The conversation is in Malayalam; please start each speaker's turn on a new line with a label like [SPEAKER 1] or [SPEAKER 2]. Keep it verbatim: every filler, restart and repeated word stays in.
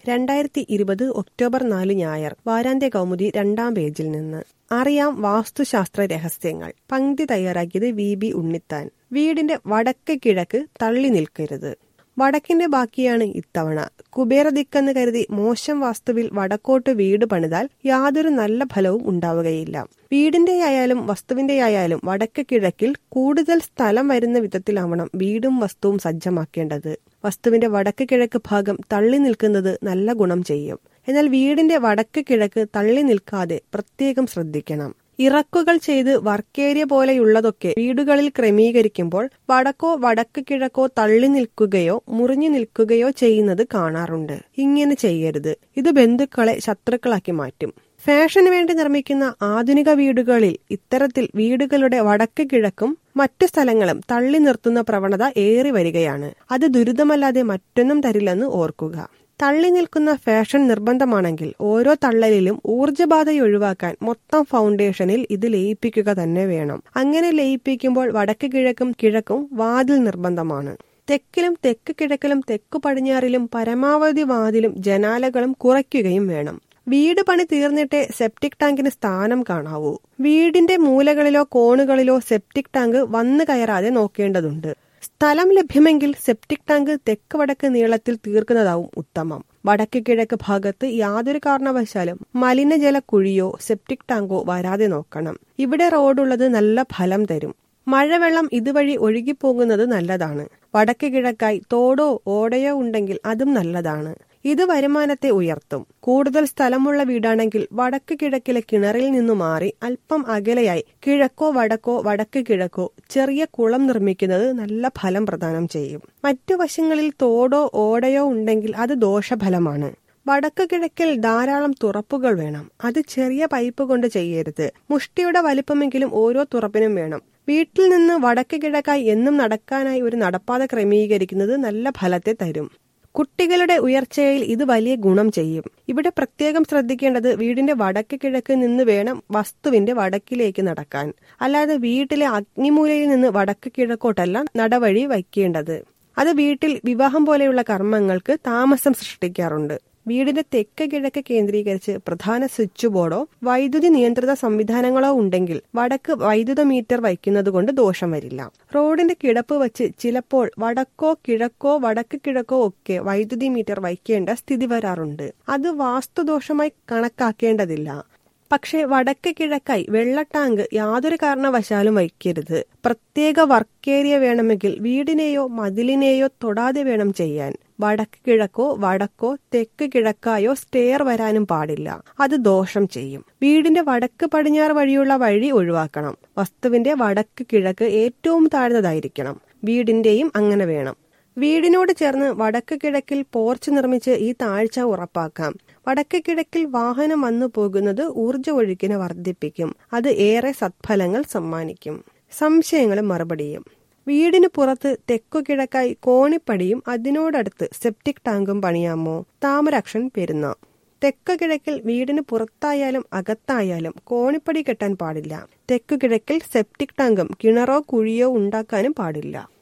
[SPEAKER 1] രണ്ടായിരത്തി ഇരുപത് ഒക്ടോബർ നാല് ഞായർ. വാരാന്ത്യ കൗമുദി രണ്ടാം പേജിൽ നിന്ന്. അറിയാം വാസ്തുശാസ്ത്ര രഹസ്യങ്ങൾ. പങ്ക്തി തയ്യാറാക്കിയത് വി ബി ഉണ്ണിത്താൻ. വീടിന്റെ വടക്ക് കിഴക്ക് തള്ളി നിൽക്കരുത്. വടക്കിന്റെ ബാക്കിയാണ് ഇത്തവണ. കുബേരദിക്കെന്ന് കരുതി മോശം വാസ്തുവിൽ വടക്കോട്ട് വീട് പണിതാൽ യാതൊരു നല്ല ഫലവും ഉണ്ടാവുകയില്ല. വീടിന്റെയായാലും വസ്തുവിന്റെയായാലും വടക്ക് കിഴക്കിൽ കൂടുതൽ സ്ഥലം വരുന്ന വിധത്തിലാവണം വീടും വസ്തുവും സജ്ജമാക്കേണ്ടത്. വസ്തുവിന്റെ വടക്ക് കിഴക്ക് ഭാഗം തള്ളി നിൽക്കുന്നത് നല്ല ഗുണം ചെയ്യും. എന്നാൽ വീടിന്റെ വടക്ക് കിഴക്ക് തള്ളി നിൽക്കാതെ പ്രത്യേകം ശ്രദ്ധിക്കണം. ഇറക്കുകൾ ചെയ്ത് വർക്കേരിയ പോലെയുള്ളതൊക്കെ വീടുകളിൽ ക്രമീകരിക്കുമ്പോൾ വടക്കോ വടക്ക് കിഴക്കോ തള്ളി നിൽക്കുകയോ മുറിഞ്ഞു നിൽക്കുകയോ ചെയ്യുന്നത് കാണാറുണ്ട്. ഇങ്ങനെ ചെയ്യരുത്. ഇത് ബന്ധുക്കളെ ശത്രുക്കളാക്കി മാറ്റും. ഫാഷന് വേണ്ടി നിർമ്മിക്കുന്ന ആധുനിക വീടുകളിൽ ഇത്തരത്തിൽ വീടുകളുടെ വടക്ക് കിഴക്കും മറ്റു സ്ഥലങ്ങളും തള്ളി നിർത്തുന്ന പ്രവണത ഏറി വരികയാണ്. അത് ദുരിതമല്ലാതെ മറ്റൊന്നും തരില്ലെന്ന് ഓർക്കുക. തള്ളി നിൽക്കുന്ന ഫാഷൻ നിർബന്ധമാണെങ്കിൽ ഓരോ തള്ളലിലും ഊർജ്ജബാധ ഒഴിവാക്കാൻ മൊത്തം ഫൗണ്ടേഷനിൽ ഇത് ലയിപ്പിക്കുക തന്നെ വേണം. അങ്ങനെ ലയിപ്പിക്കുമ്പോൾ വടക്ക് കിഴക്കും കിഴക്കും വാതിൽ നിർബന്ധമാണ്. തെക്കിലും തെക്ക് കിഴക്കിലും തെക്കു പടിഞ്ഞാറിലും പരമാവധി വാതിലും ജനാലകളും കുറയ്ക്കുകയും വേണം. വീട് പണി തീർന്നിട്ടേ സെപ്റ്റിക് ടാങ്കിന് സ്ഥാനം കാണാവൂ. വീടിന്റെ മൂലകളിലോ കോണുകളിലോ സെപ്റ്റിക് ടാങ്ക് വന്നു കയറാതെ നോക്കേണ്ടതുണ്ട്. സ്ഥലം ലഭ്യമെങ്കിൽ സെപ്റ്റിക് ടാങ്ക് തെക്ക് വടക്ക് നീളത്തിൽ തീർക്കുന്നതാവും ഉത്തമം. വടക്ക് കിഴക്ക് ഭാഗത്ത് യാതൊരു കാരണവശാലും മലിനജല കുഴിയോ സെപ്റ്റിക് ടാങ്കോ വരാതെ നോക്കണം. ഇവിടെ റോഡുള്ളത് നല്ല ഫലം തരും. മഴവെള്ളം ഇതുവഴി ഒഴുകിപ്പോകുന്നത് നല്ലതാണ്. വടക്ക് കിഴക്കായി തോടോ ഓടയോ ഉണ്ടെങ്കിൽ അതും നല്ലതാണ്. ഇത് വരുമാനത്തെ ഉയർത്തും. കൂടുതൽ സ്ഥലമുള്ള വീടാണെങ്കിൽ വടക്ക് കിഴക്കിലെ കിണറിൽ നിന്നു മാറി അല്പം അകലെയായി കിഴക്കോ വടക്കോ വടക്ക് കിഴക്കോ ചെറിയ കുളം നിർമ്മിക്കുന്നത് നല്ല ഫലം പ്രദാനം ചെയ്യും. മറ്റു വശങ്ങളിൽ തോടോ ഓടയോ ഉണ്ടെങ്കിൽ അത് ദോഷഫലമാണ്. വടക്ക് കിഴക്കിൽ ധാരാളം തുറപ്പുകൾ വേണം. അത് ചെറിയ പൈപ്പ് കൊണ്ട് ചെയ്യരുത്. മുഷ്ടിയുടെ വലിപ്പമെങ്കിലും ഓരോ തുറപ്പിനും വേണം. വീട്ടിൽ നിന്ന് വടക്ക് കിഴക്കായി എന്നും നടക്കാനായി ഒരു നടപ്പാത ക്രമീകരിക്കുന്നത് നല്ല ഫലത്തെ തരും. കുട്ടികളുടെ ഉയർച്ചയിൽ ഇത് വലിയ ഗുണം ചെയ്യും. ഇവിടെ പ്രത്യേകം ശ്രദ്ധിക്കേണ്ടത് വീടിന്റെ വടക്ക് കിഴക്ക് നിന്ന് വേണം വസ്തുവിന്റെ വടക്കിലേക്ക് നടക്കാൻ. അല്ലാതെ വീട്ടിലെ അഗ്നിമൂലയിൽ നിന്ന് വടക്ക് കിഴക്കോട്ടല്ല നടവഴി വയ്ക്കേണ്ടത്. അത് വീട്ടിൽ വിവാഹം പോലെയുള്ള കർമ്മങ്ങൾക്ക് താമസം സൃഷ്ടിക്കാറുണ്ട്. വീടിന്റെ തെക്ക് കിഴക്ക് കേന്ദ്രീകരിച്ച് പ്രധാന സ്വിച്ച് ബോർഡോ വൈദ്യുതി നിയന്ത്രിത സംവിധാനങ്ങളോ ഉണ്ടെങ്കിൽ വടക്ക് വൈദ്യുത മീറ്റർ വയ്ക്കുന്നത് കൊണ്ട് ദോഷം വരില്ല. റോഡിന്റെ കിടപ്പ് വച്ച് ചിലപ്പോൾ വടക്കോ കിഴക്കോ വടക്ക് കിഴക്കോ ഒക്കെ വൈദ്യുതി മീറ്റർ വയ്ക്കേണ്ട സ്ഥിതി വരാറുണ്ട്. അത് വാസ്തുദോഷമായി കണക്കാക്കേണ്ടതില്ല. പക്ഷേ വടക്ക് കിഴക്കായി വെള്ള ടാങ്ക് യാതൊരു കാരണവശാലും വയ്ക്കരുത്. പ്രത്യേക വർക്കേരിയ വേണമെങ്കിൽ വീടിനെയോ മതിലിനെയോ തൊടാതെ വേണം ചെയ്യാൻ. വടക്ക് കിഴക്കോ വടക്കോ തെക്ക് കിഴക്കായോ സ്റ്റെയർ വരാനും പാടില്ല. അത് ദോഷം ചെയ്യും. വീടിന്റെ വടക്ക് പടിഞ്ഞാറ് വഴിയുള്ള വഴി ഒഴിവാക്കണം. വസ്തുവിന്റെ വടക്ക് കിഴക്ക് ഏറ്റവും താഴ്ന്നതായിരിക്കണം. വീടിന്റെയും അങ്ങനെ വേണം. വീടിനോട് ചേർന്ന് വടക്ക് കിഴക്കിൽ പോർച്ച് നിർമ്മിച്ച് ഈ താഴ്ച ഉറപ്പാക്കാം. വടക്ക് കിഴക്കിൽ വാഹനം വന്നു പോകുന്നത് ഊർജ്ജ ഒഴുക്കിനെ വർദ്ധിപ്പിക്കും. അത് ഏറെ സത്ഫലങ്ങൾ സമ്മാനിക്കും. സംശയങ്ങളും മറുപടിയും. വീടിന് പുറത്ത് തെക്കു കിഴക്കായി കോണിപ്പടിയും അതിനോടടുത്ത് സെപ്റ്റിക് ടാങ്കും പണിയാമോ? താമരാക്ഷൻ പെരുന്ന. തെക്കു കിഴക്കിൽ വീടിന് പുറത്തായാലും അകത്തായാലും കോണിപ്പടി കെട്ടാൻ പാടില്ല. തെക്കു കിഴക്കിൽ സെപ്റ്റിക് ടാങ്കും കിണറോ കുഴിയോ ഉണ്ടാക്കാനും പാടില്ല.